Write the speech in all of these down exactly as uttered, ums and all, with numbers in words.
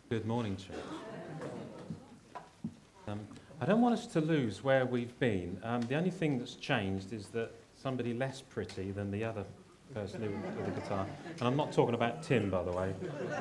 Good morning, church. Um, I don't want us to lose where we've been. Um, the only thing that's changed is that somebody less pretty than the other person who with the guitar. And I'm not talking about Tim, by the way.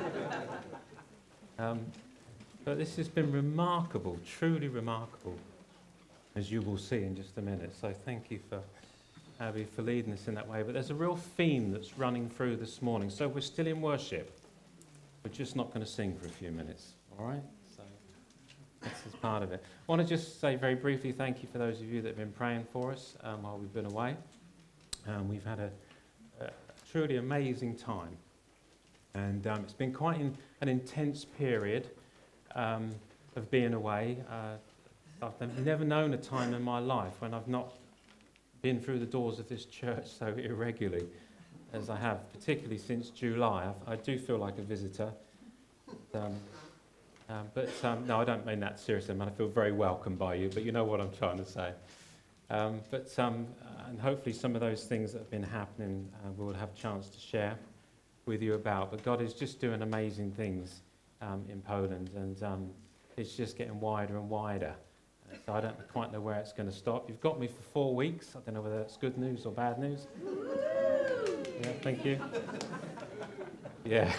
Um, but this has been remarkable, truly remarkable, as you will see in just a minute. So thank you for Abby for leading us in that way. But there's a real theme that's running through this morning. So we're still in worship. We're just not going to sing for a few minutes, all right? So this is part of it. I want to just say very briefly thank you for those of you that have been praying for us um, while we've been away. Um, we've had a, a truly amazing time. And um, it's been quite in, an intense period um, of being away. Uh, I've never known a time in my life when I've not been through the doors of this church so irregularly as I have, particularly since July. I, I do feel like a visitor. Um, um, but um, no, I don't mean that seriously. I mean, I feel very welcome by you, but you know what I'm trying to say. Um, but um, and hopefully some of those things that have been happening uh, we'll have a chance to share with you about. But God is just doing amazing things um, in Poland, and um, it's just getting wider and wider. Uh, so I don't quite know where it's going to stop. You've got me for four weeks. I don't know whether that's good news or bad news. Yeah, thank you. Yeah.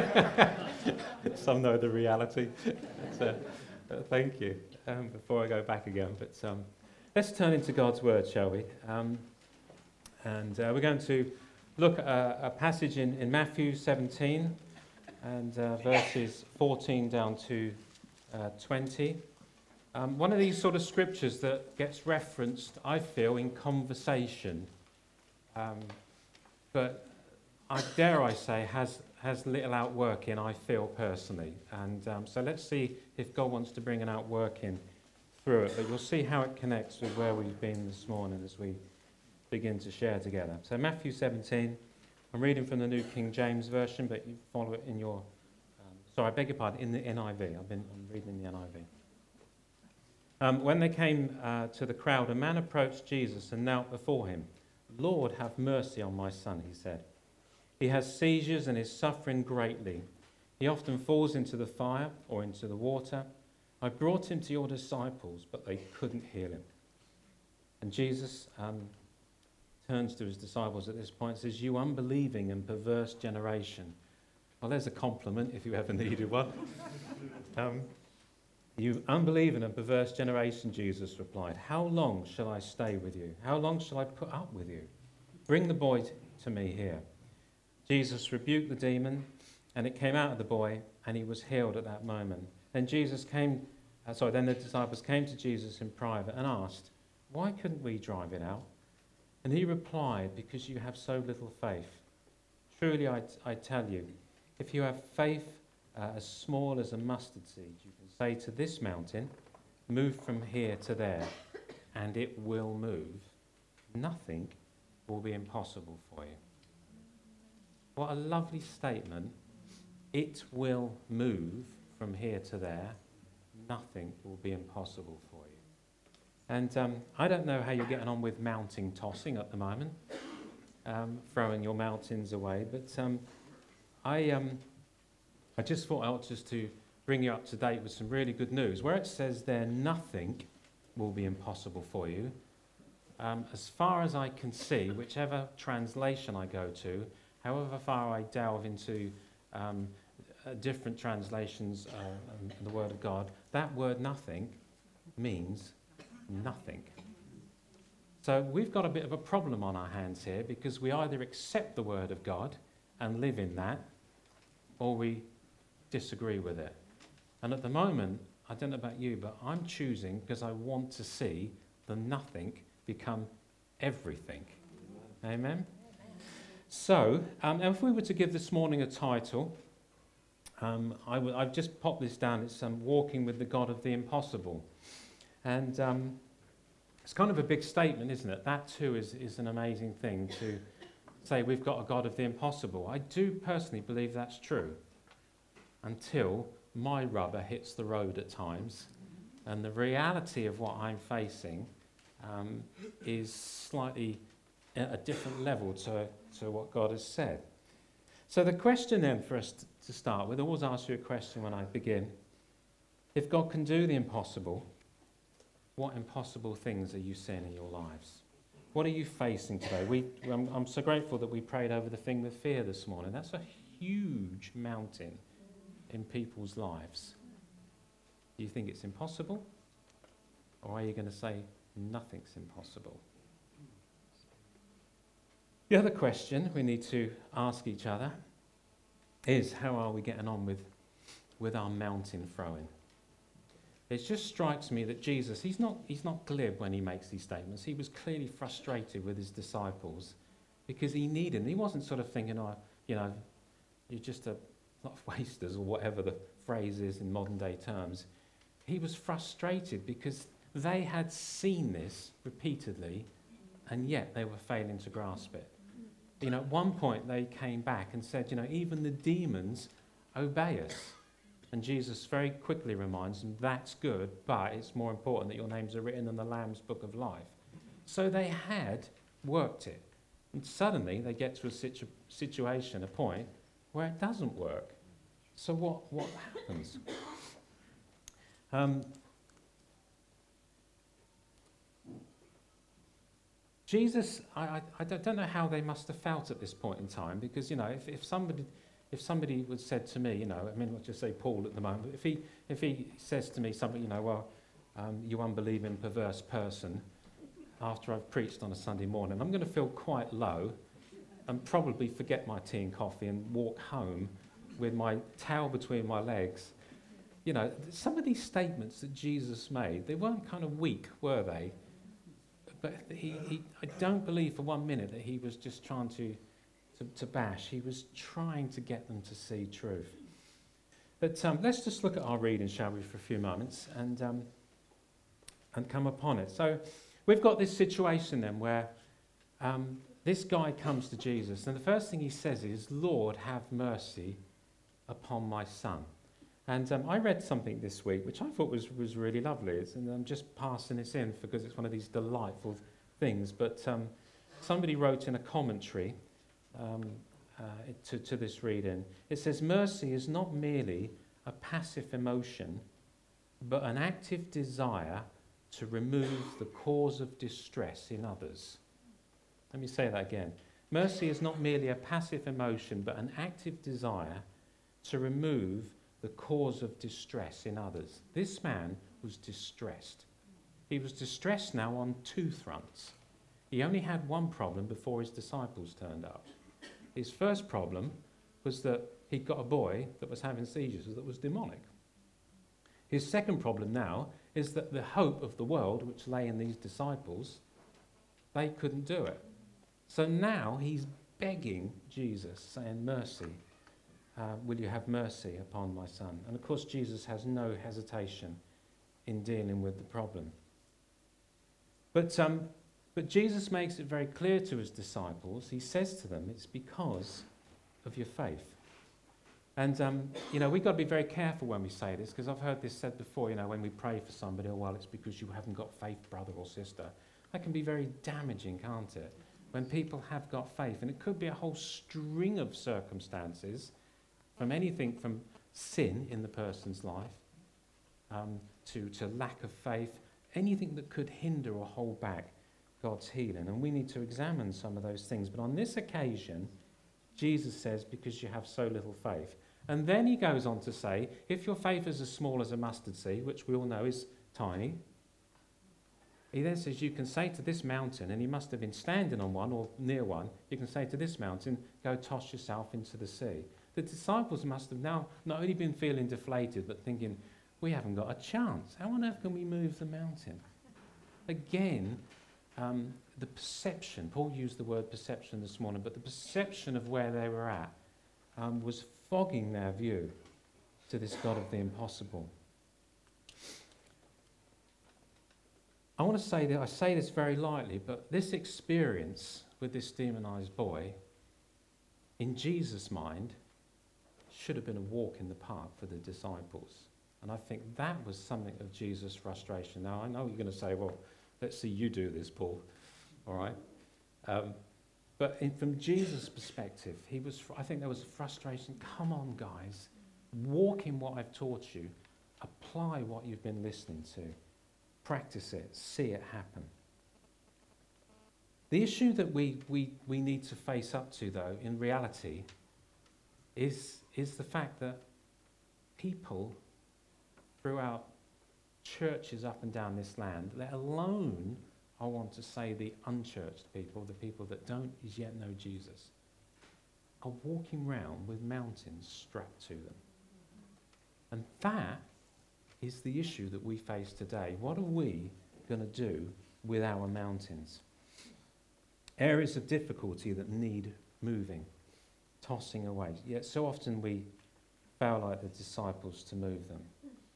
Some know the reality. So, uh, thank you. Um, before I go back again, but um, let's turn into God's Word, shall we? Um, and uh, we're going to look at a, a passage in, in Matthew seventeen, and uh, verses fourteen down to uh, twenty. Um, one of these sort of scriptures that gets referenced, I feel, in conversation. Um, But I dare I say has has little outworking, I feel personally. And um, so let's see if God wants to bring an outworking through it. But you'll see how it connects with where we've been this morning as we begin to share together. So Matthew seventeen, I'm reading from the New King James Version, but you follow it in your, um, sorry, I beg your pardon, in the N I V. I've been I'm reading in the N I V. Um, when they came uh, to the crowd, a man approached Jesus and knelt before him. "Lord, have mercy on my son," he said. "He has seizures and is suffering greatly. He often falls into the fire or into the water. I brought him to your disciples, but they couldn't heal him." And Jesus um, turns to his disciples at this point and says, "You unbelieving and perverse generation." Well, there's a compliment if you ever needed one. um, "You unbelieving and perverse generation," Jesus replied, "how long shall I stay with you? How long shall I put up with you? Bring the boy t- to me here." Jesus rebuked the demon, and it came out of the boy, and he was healed at that moment. Then Jesus came, uh, sorry, then the disciples came to Jesus in private and asked, "Why couldn't we drive it out?" And he replied, "Because you have so little faith. Truly, I, t- I tell you, if you have faith uh, as small as a mustard seed, you can say to this mountain, 'Move from here to there,' and it will move. Nothing will be impossible for you." What a lovely statement. It will move from here to there. Nothing will be impossible for you. And um, I don't know how you're getting on with mountain tossing at the moment, um, throwing your mountains away, but um, I... Um, I just thought I ought just to bring you up to date with some really good news. Where it says there, nothing will be impossible for you, um, as far as I can see, whichever translation I go to, however far I delve into um, uh, different translations uh, in the Word of God, that word nothing means nothing. So we've got a bit of a problem on our hands here, because we either accept the Word of God and live in that, or we disagree with it. And at the moment, I don't know about you, but I'm choosing because I want to see the nothing become everything. Amen? Amen. So, um, if we were to give this morning a title, um, I w- I've just popped this down. It's um, Walking with the God of the Impossible. And um, it's kind of a big statement, isn't it? That too is, is an amazing thing to say we've got a God of the impossible. I do personally believe that's true, until my rubber hits the road at times, and the reality of what I'm facing um, is slightly at a different level to, to what God has said. So the question then for us t- to start with, I always ask you a question when I begin. If God can do the impossible, what impossible things are you seeing in your lives? What are you facing today? We, I'm, I'm so grateful that we prayed over the thing with fear this morning. That's a huge mountain in people's lives. Do you think it's impossible? Or are you going to say nothing's impossible? The other question we need to ask each other is, how are we getting on with, with our mountain throwing? It just strikes me that Jesus, he's not, he's not glib when he makes these statements. He was clearly frustrated with his disciples because he needed them. He wasn't sort of thinking, oh, you know, you're just a lot of wasters or whatever the phrase is in modern day terms. He was frustrated because they had seen this repeatedly and yet they were failing to grasp it. You know, at one point they came back and said, you know, even the demons obey us. And Jesus very quickly reminds them, that's good, but it's more important that your names are written in the Lamb's Book of Life. So they had worked it. And suddenly they get to a situ- situation, a point, where it doesn't work. So what, what happens? Um, Jesus, I, I, I don't know how they must have felt at this point in time, because, you know, if, if somebody... If somebody would said to me, you know, I mean, let's just say Paul at the moment, but if he, if he says to me something, you know, well, um, you unbelieving, perverse person, after I've preached on a Sunday morning, I'm going to feel quite low and probably forget my tea and coffee and walk home with my towel between my legs. You know, some of these statements that Jesus made, they weren't kind of weak, were they? But he, he, I don't believe for one minute that he was just trying to To, to bash. He was trying to get them to see truth. But um, let's just look at our reading, shall we, for a few moments and um, and come upon it. So we've got this situation then where um, this guy comes to Jesus, and the first thing he says is, Lord, have mercy upon my son. And um, I read something this week which I thought was, was really lovely. It's, and I'm just passing this in because it's one of these delightful things. But um, somebody wrote in a commentary Um, uh, to, to this reading. It says, mercy is not merely a passive emotion, but an active desire to remove the cause of distress in others. Let me say that again. Mercy is not merely a passive emotion, but an active desire to remove the cause of distress in others. This man was distressed. He was distressed now on two fronts. He only had one problem before his disciples turned up. His first problem was that he'd got a boy that was having seizures that was demonic. His second problem now is that the hope of the world, which lay in these disciples, they couldn't do it. So now he's begging Jesus, saying, mercy, uh, will you have mercy upon my son? And of course Jesus has no hesitation in dealing with the problem. But um, But Jesus makes it very clear to his disciples. He says to them, it's because of your faith. And, um, you know, we've got to be very careful when we say this, because I've heard this said before, you know, when we pray for somebody, oh, well, it's because you haven't got faith, brother or sister. That can be very damaging, can't it? When people have got faith. And it could be a whole string of circumstances, from anything from sin in the person's life um, to, to lack of faith, anything that could hinder or hold back God's healing, and we need to examine some of those things. But on this occasion, Jesus says, because you have so little faith. And then he goes on to say, if your faith is as small as a mustard seed, which we all know is tiny, he then says you can say to this mountain, and he must have been standing on one or near one, you can say to this mountain, go toss yourself into the sea. The disciples must have now not only been feeling deflated, but thinking, we haven't got a chance. How on earth can we move the mountain? Again, Um, the perception, Paul used the word perception this morning, but the perception of where they were at um, was fogging their view to this God of the impossible. I want to say that I say this very lightly, but this experience with this demonized boy, in Jesus' mind, should have been a walk in the park for the disciples. And I think that was something of Jesus' frustration. Now, I know you're going to say, well, let's see you do this, Paul. All right? Um, But in, from Jesus' perspective, he was, I think there was a frustration. Come on, guys. Walk in what I've taught you. Apply what you've been listening to. Practice it. See it happen. The issue that we, we, we need to face up to, though, in reality, is, is the fact that people throughout churches up and down this land, let alone, I want to say, the unchurched people, the people that don't as yet know Jesus, are walking round with mountains strapped to them. And that is the issue that we face today. What are we going to do with our mountains? Areas of difficulty that need moving, tossing away. Yet so often we fail like the disciples to move them.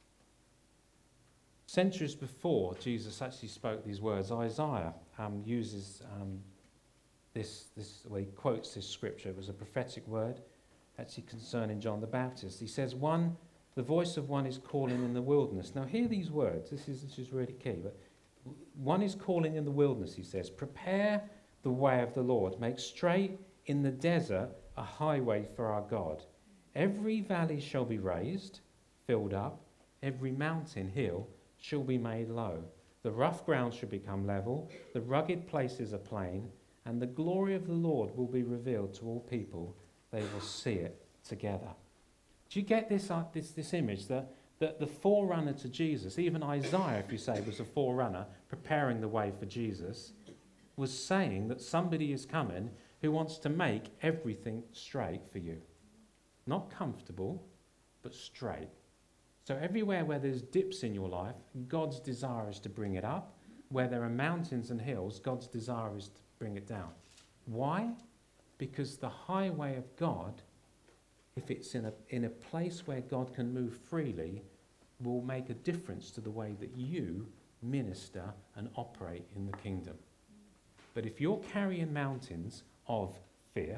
Centuries before Jesus actually spoke these words, Isaiah um, uses um, this, this, well, he quotes this scripture. It was a prophetic word actually concerning John the Baptist. He says, one, the voice of one is calling in the wilderness. Now hear these words, this is, this is really key. But one is calling in the wilderness, he says, prepare the way of the Lord, make straight in the desert a highway for our God. Every valley shall be raised, filled up, every mountain hill shall be made low. The rough ground shall become level, the rugged places are plain, and the glory of the Lord will be revealed to all people. They will see it together. Do you get this, uh, this, this image that, that the forerunner to Jesus, even Isaiah, if you say, was a forerunner preparing the way for Jesus, was saying that somebody is coming who wants to make everything straight for you. Not comfortable, but straight. So everywhere where there's dips in your life, God's desire is to bring it up. Where there are mountains and hills, God's desire is to bring it down. Why? Because the highway of God, if it's in a, in a place where God can move freely, will make a difference to the way that you minister and operate in the kingdom. But if you're carrying mountains of fear,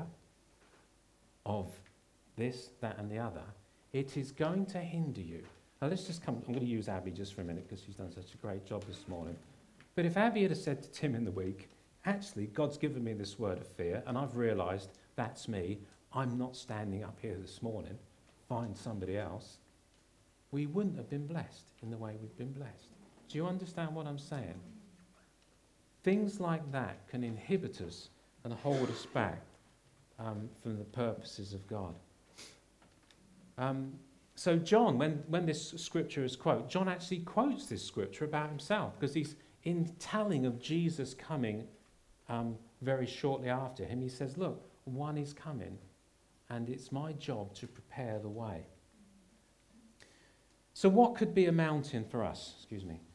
of this, that and the other, it is going to hinder you. Now let's just come, I'm going to use Abby just for a minute because she's done such a great job this morning. But if Abby had said to Tim in the week, actually God's given me this word of fear and I've realised that's me, I'm not standing up here this morning, find somebody else, we wouldn't have been blessed in the way we've been blessed. Do you understand what I'm saying? Things like that can inhibit us and hold us back um, from the purposes of God. Um, so John, when, when this scripture is quoted, John actually quotes this scripture about himself because he's in telling of Jesus coming um, very shortly after him. He says, look, one is coming and it's my job to prepare the way. So what could be a mountain for us? Excuse me.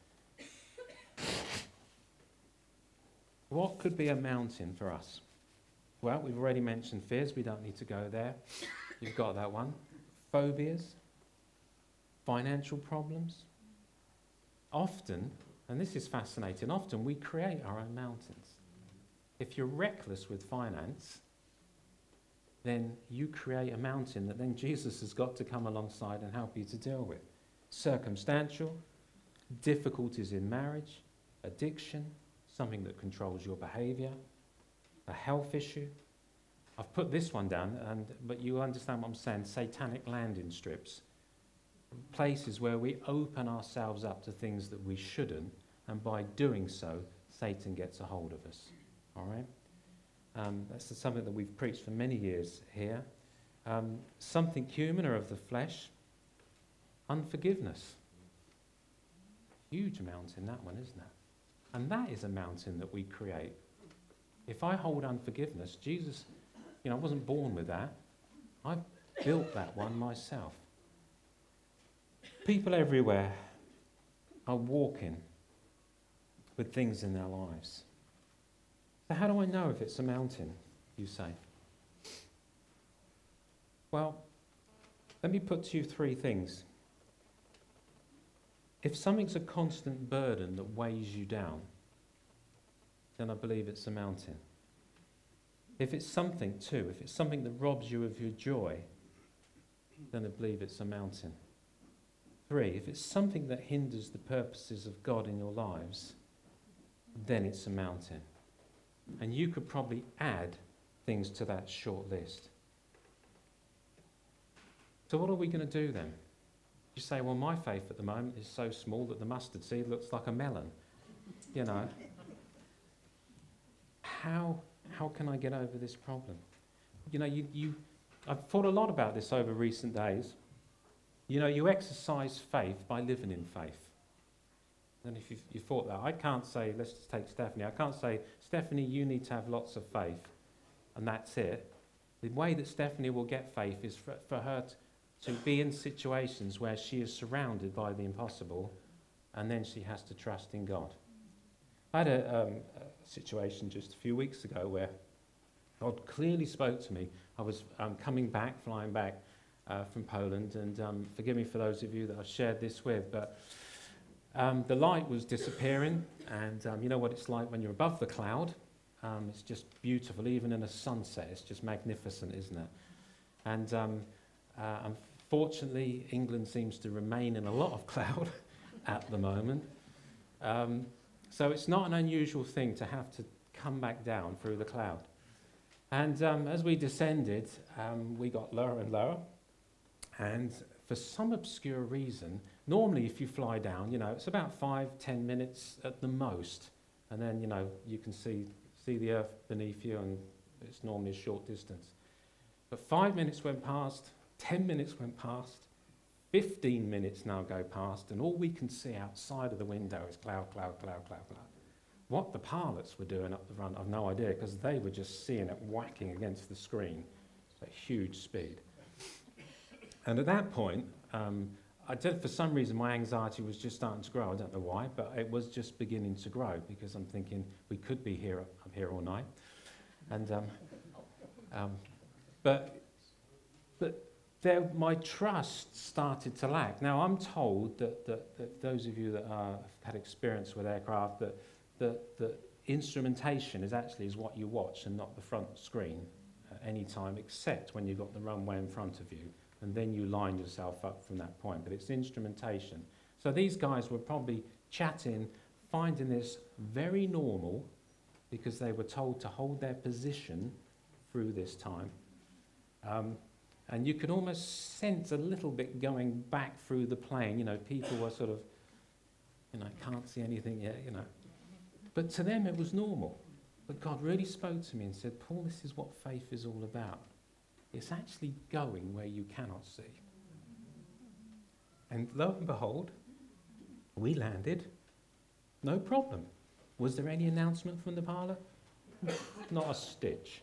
What could be a mountain for us? Well, we've already mentioned fears. We don't need to go there. You've got that one. Phobias, financial problems. Often, and this is fascinating, often we create our own mountains. If you're reckless with finance, then you create a mountain that then Jesus has got to come alongside and help you to deal with. Circumstantial, difficulties in marriage, addiction, something that controls your behaviour, a health issue. I've put this one down, and but you understand what I'm saying, satanic landing strips. Places where we open ourselves up to things that we shouldn't, and by doing so, Satan gets a hold of us. All right? Um, that's something that we've preached for many years here. Um, something human or of the flesh. Unforgiveness. Huge mountain, that one, isn't it? And that is a mountain that we create. If I hold unforgiveness, Jesus, you know, I wasn't born with that. I built that one myself. People everywhere are walking with things in their lives. So how do I know if it's a mountain, you say? Well, let me put to you three things. If something's a constant burden that weighs you down, then I believe it's a mountain. If it's something, too, if it's something that robs you of your joy, then I believe it's a mountain. Three, if it's something that hinders the purposes of God in your lives, then it's a mountain. And you could probably add things to that short list. So what are we going to do then? You say, well, my faith at the moment is so small that the mustard seed looks like a melon. You know, how how can I get over this problem? You know, you, you I've thought a lot about this over recent days. You know, you exercise faith by living in faith. And if you've, you thought that, I can't say, let's just take Stephanie. I can't say, Stephanie, you need to have lots of faith, and that's it. The way that Stephanie will get faith is for, for her to, to be in situations where she is surrounded by the impossible, and then she has to trust in God. I had a, um, a situation just a few weeks ago where God clearly spoke to me. I was um, coming back, flying back uh, from Poland, and um, forgive me for those of you that I've shared this with, but um, the light was disappearing, and um, you know what it's like when you're above the cloud. Um, it's just beautiful, even in a sunset. It's just magnificent, isn't it? And um, uh, unfortunately, England seems to remain in a lot of cloud at the moment. Um, so it's not an unusual thing to have to come back down through the cloud. And um, as we descended, um, we got lower and lower. And for some obscure reason, normally if you fly down, you know, it's about five, ten minutes at the most. And then, you know, you can see, see the earth beneath you, and it's normally a short distance. But five minutes went past, ten minutes went past, fifteen minutes now go past, and all we can see outside of the window is cloud, cloud, cloud, cloud, cloud. What the pilots were doing up the front, I've no idea, because they were just seeing it whacking against the screen at huge speed. And at that point, um, I did, for some reason, my anxiety was just starting to grow. I don't know why, but it was just beginning to grow, because I'm thinking we could be here, I'm here all night. And um, um, but but there, my trust started to lack. Now I'm told that, that, that those of you that are, have had experience with aircraft, that the, the instrumentation is actually is what you watch and not the front screen at any time, except when you've got the runway in front of you, and then you line yourself up from that point. But it's instrumentation. So these guys were probably chatting, finding this very normal, because they were told to hold their position through this time. Um, and you could almost sense a little bit going back through the plane. You know, people were sort of, you know, can't see anything yet, you know. But to them it was normal. But God really spoke to me and said, Paul, this is what faith is all about. It's actually going where you cannot see. And lo and behold, we landed, no problem. Was there any announcement from the pilot? Not a stitch.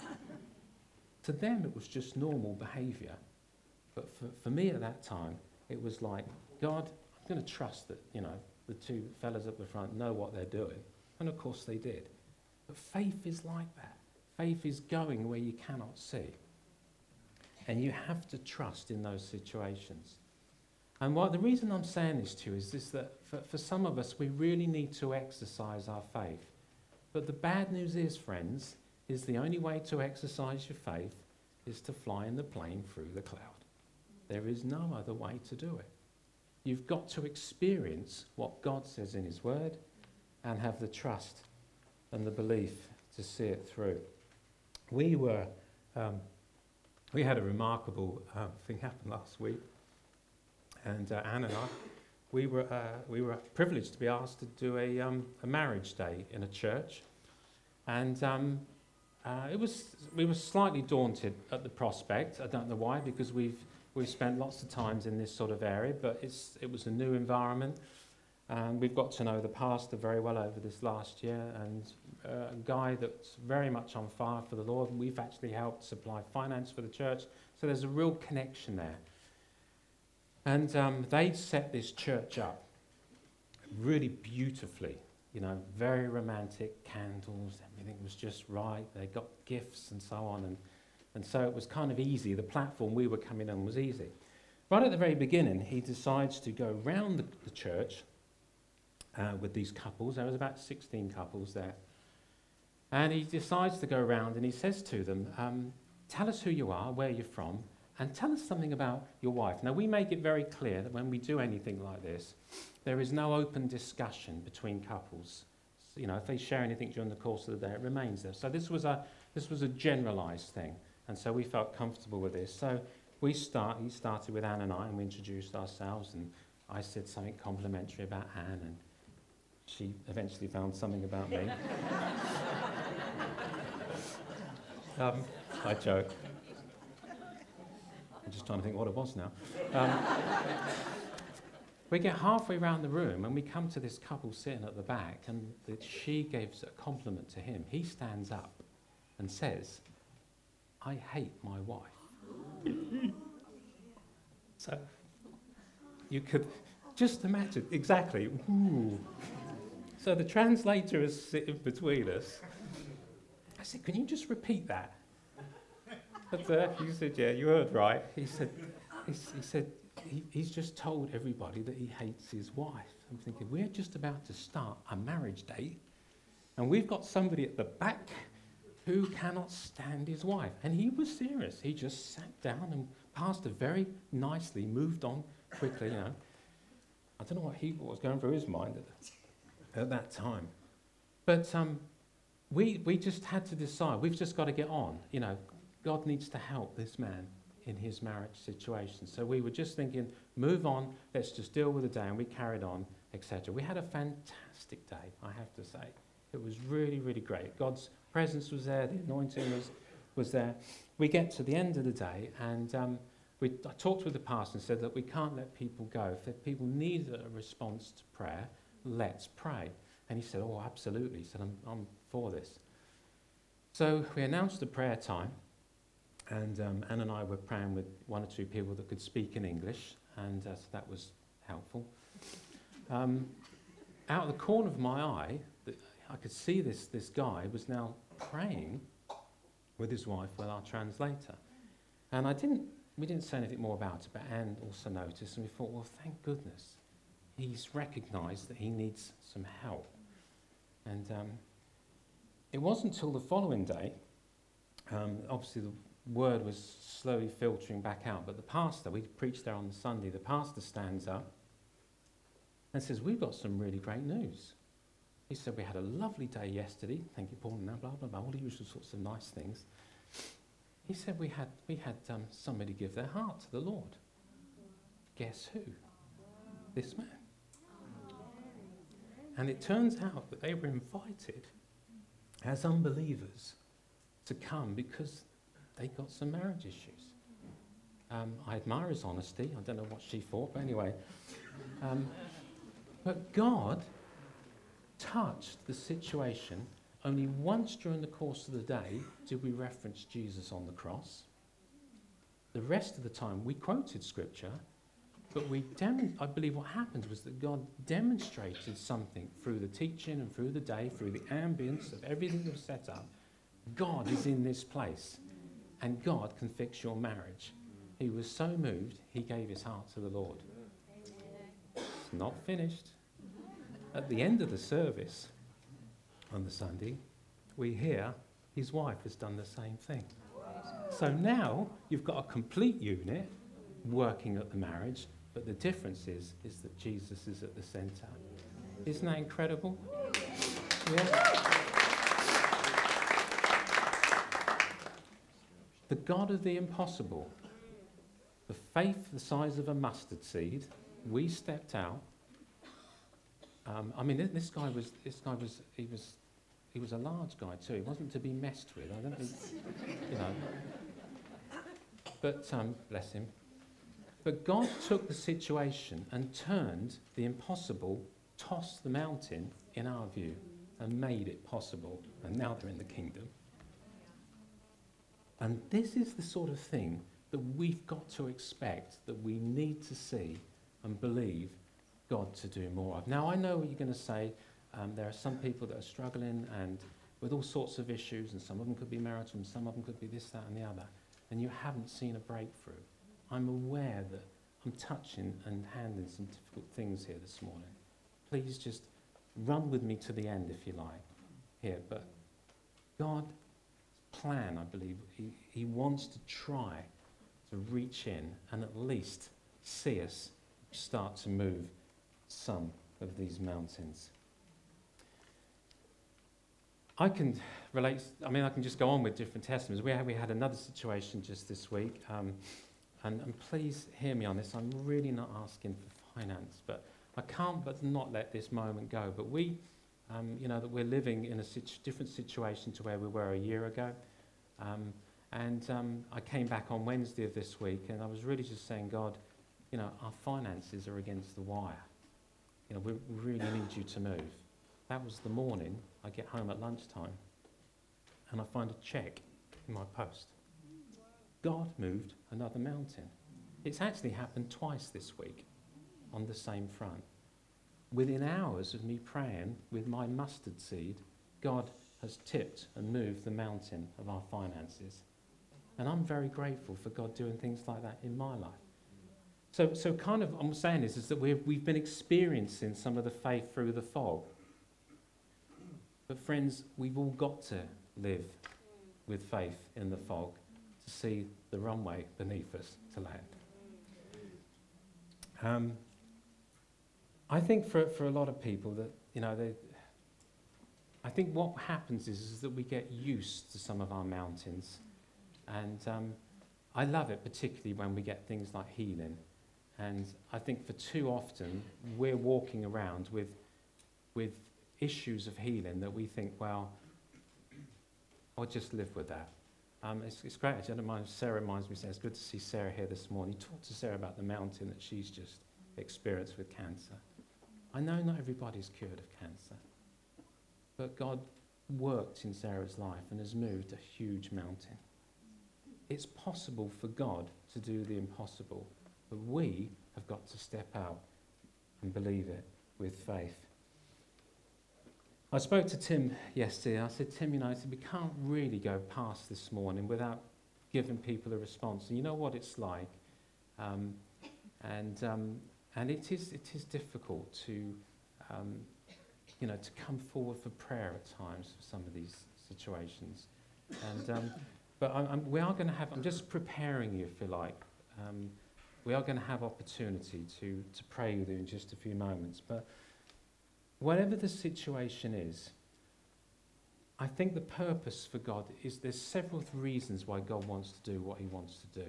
To them, it was just normal behaviour. But for, for me at that time, it was like, God, I'm going to trust that, you know, the two fellas at the front know what they're doing. And of course they did. But faith is like that. Faith is going where you cannot see. And you have to trust in those situations. And what the reason I'm saying this to you is this, that for, for some of us, we really need to exercise our faith. But the bad news is, friends, is the only way to exercise your faith is to fly in the plane through the cloud. There is no other way to do it. You've got to experience what God says in his word and have the trust and the belief to see it through. We were, um, we had a remarkable uh, thing happen last week. And uh, Anne and I, we were, uh, we were privileged to be asked to do a, um, a marriage day in a church. And um, uh, it was, we were slightly daunted at the prospect. I don't know why, because we've, we've spent lots of times in this sort of area, but it's, it was a new environment. And we've got to know the pastor very well over this last year, and uh, a guy that's very much on fire for the Lord. We've actually helped supply finance for the church, so there's a real connection there. And um, they set this church up really beautifully, you know, very romantic, candles, everything was just right. They got gifts and so on, and, and so it was kind of easy. The platform we were coming on was easy. Right at the very beginning, he decides to go round the, the church uh, with these couples. There was about sixteen couples there. And he decides to go around and he says to them, um, tell us who you are, where you're from, and tell us something about your wife. Now, we make it very clear that when we do anything like this, there is no open discussion between couples. So, you know, if they share anything during the course of the day, it remains there. So this was a, this was a generalised thing, and so we felt comfortable with this. So we start. He started with Anne and I, and we introduced ourselves, and I said something complimentary about Anne, and she eventually found something about me. um, I joke. I'm just trying to think what it was now. Um, we get halfway around the room and we come to this couple sitting at the back, and the, she gives a compliment to him. He stands up and says, "I hate my wife." So you could just imagine, exactly. Ooh. So the translator is sitting between us. I said, "Can you just repeat that?" But uh, he said, "Yeah, you heard right." He said, he, he said, he, he's just told everybody that he hates his wife. I'm thinking, we're just about to start a marriage date, and we've got somebody at the back who cannot stand his wife. And he was serious. He just sat down and pastor very nicely moved on quickly, you know. I don't know what he what was going through his mind at, at that time. But um, we we just had to decide, we've just got to get on, you know. God needs to help this man in his marriage situation. So we were just thinking, move on, let's just deal with the day, and we carried on, et cetera. We had a fantastic day, I have to say. It was really, really great. God's presence was there, the anointing was, was there. We get to the end of the day, and um, we, I talked with the pastor and said that we can't let people go. If people need a response to prayer, let's pray. And he said, "Oh, absolutely." He said, I'm, I'm for this. So we announced the prayer time. And um, Anne and I were praying with one or two people that could speak in English, and uh, so that was helpful. Um, out of the corner of my eye, the, I could see this, this guy was now praying with his wife with our translator. And I didn't, we didn't say anything more about it, but Anne also noticed, and we thought, well, thank goodness. He's recognised that he needs some help. And um, it wasn't until the following day, um, obviously the word was slowly filtering back out, but the pastor, we preached there on the Sunday, the pastor stands up and says, "We've got some really great news." He said, "We had a lovely day yesterday, thank you Paul, and blah, blah, blah, all the usual sorts of nice things." He said, we had, we had um, somebody give their heart to the Lord. Guess who? This man. And it turns out that they were invited as unbelievers to come because they got some marriage issues. Um, I admire his honesty. I don't know what she thought, but anyway. Um, but God touched the situation. Only once during the course of the day did we reference Jesus on the cross. The rest of the time we quoted scripture, but we dem- I believe what happened was that God demonstrated something through the teaching and through the day, through the ambience of everything that was set up. God is in this place. And God can fix your marriage. He was so moved, he gave his heart to the Lord. It's not finished. At the end of the service on the Sunday, we hear his wife has done the same thing. So now you've got a complete unit working at the marriage, but the difference is, is that Jesus is at the centre. Isn't that incredible? Yeah. The God of the impossible, the faith the size of a mustard seed, we stepped out. Um, I mean, this guy was, this guy was, he was, he was a large guy too. He wasn't to be messed with. I don't think, you know. But um, bless him. But God took the situation and turned the impossible, tossed the mountain in our view, and made it possible. And now they're in the kingdom. And this is the sort of thing that we've got to expect, that we need to see and believe God to do more of. Now, I know what you're going to say. Um, there are some people that are struggling and with all sorts of issues, and some of them could be marital, and some of them could be this, that, and the other, and you haven't seen a breakthrough. I'm aware that I'm touching and handling some difficult things here this morning. Please just run with me to the end, if you like, here. But God plan, I believe, he, he wants to try to reach in and at least see us start to move some of these mountains. I can relate, I mean, I can just go on with different testimonies. We had, we had another situation just this week, um, and, and please hear me on this. I'm really not asking for finance, but I can't but not let this moment go. But we, um, you know, that we're living in a situ- different situation to where we were a year ago. Um, and um, I came back on Wednesday of this week, and I was really just saying, God, you know, our finances are against the wire. You know, we really need you to move. That was the morning. I get home at lunchtime, and I find a cheque in my post. God moved another mountain. It's actually happened twice this week on the same front. Within hours of me praying with my mustard seed, God has tipped and moved the mountain of our finances. And I'm very grateful for God doing things like that in my life. So, so kind of, I'm saying this, is that we've, we've been experiencing some of the faith through the fog. But friends, we've all got to live with faith in the fog to see the runway beneath us to land. Um, I think for, for a lot of people that, you know, they, I think what happens is, is that we get used to some of our mountains. And um, I love it, particularly when we get things like healing. And I think for too often, we're walking around with, with issues of healing that we think, well, I'll just live with that. Um, it's, it's great, actually. I don't mind if Sarah reminds me, it's good to see Sarah here this morning. Talk to Sarah about the mountain that she's just experienced with cancer. I know not everybody's cured of cancer, but God worked in Sarah's life and has moved a huge mountain. It's possible for God to do the impossible, but we have got to step out and believe it with faith. I spoke to Tim yesterday. I said, Tim, you know, I said, we can't really go past this morning without giving people a response. And you know what it's like. Um, and um, and it is it is difficult to, um, you know, to come forward for prayer at times for some of these situations. And um, but I'm, I'm, we are going to have. I'm just preparing you, if you like. Um, we are going to have opportunity to to pray with you in just a few moments. But whatever the situation is, I think the purpose for God is there's several reasons why God wants to do what he wants to do.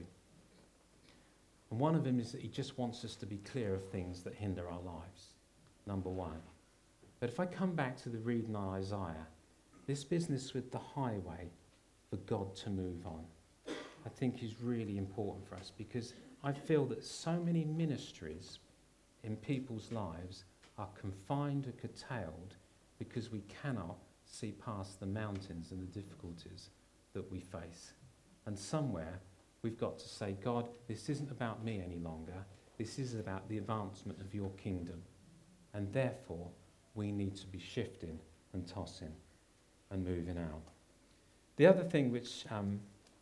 And one of them is that he just wants us to be clear of things that hinder our lives, number one. But if I come back to the reading on Isaiah, this business with the highway for God to move on, I think is really important for us, because I feel that so many ministries in people's lives are confined or curtailed because we cannot see past the mountains and the difficulties that we face. And somewhere we've got to say, God, this isn't about me any longer. This is about the advancement of your kingdom. And therefore, we need to be shifting and tossing and moving out. The other thing which um,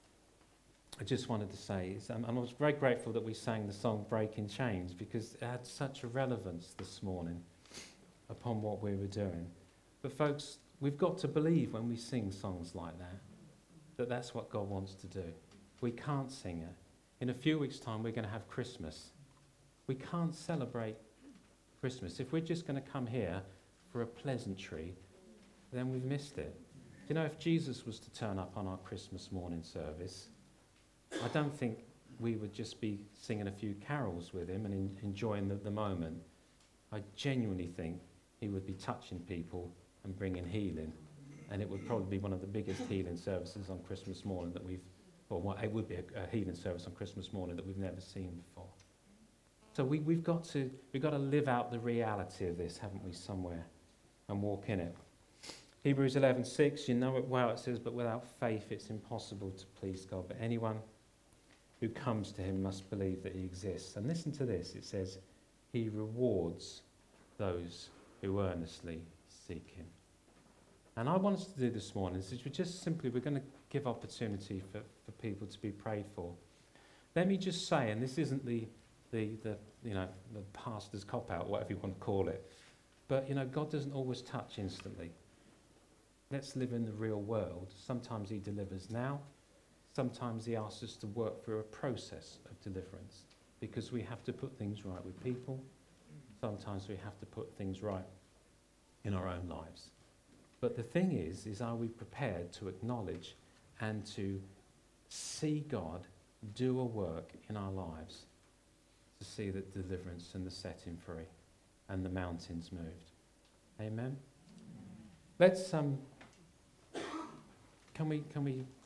I just wanted to say is, um, and I was very grateful that we sang the song Breaking Chains, because it had such a relevance this morning upon what we were doing. But folks, we've got to believe when we sing songs like that, that that's what God wants to do. We can't sing it. In a few weeks' time, we're going to have Christmas. We can't celebrate Christmas. If we're just going to come here for a pleasantry, then we've missed it. You know, if Jesus was to turn up on our Christmas morning service, I don't think we would just be singing a few carols with him and in, enjoying the, the moment. I genuinely think he would be touching people and bringing healing. And it would probably be one of the biggest healing services on Christmas morning that we've, or what, it would be a, a healing service on Christmas morning that we've never seen before. So we, we've got to we've got to live out the reality of this, haven't we, somewhere, and walk in it. Hebrews eleven six, you know it well, it says, but without faith it's impossible to please God. But anyone who comes to him must believe that he exists. And listen to this, it says, he rewards those who earnestly seek him. And I want us to do this morning is we're just simply, we're going to give opportunity for, for people to be prayed for. Let me just say, and this isn't the, the, the you know, the pastor's cop-out, whatever you want to call it, but, you know, God doesn't always touch instantly. Let's live in the real world. Sometimes he delivers now. Sometimes he asks us to work through a process of deliverance, because we have to put things right with people. Sometimes we have to put things right in our own lives. But the thing is, is are we prepared to acknowledge and to see God do a work in our lives, to see the deliverance and the setting free and the mountains moved? Amen. Let's um. Can we can we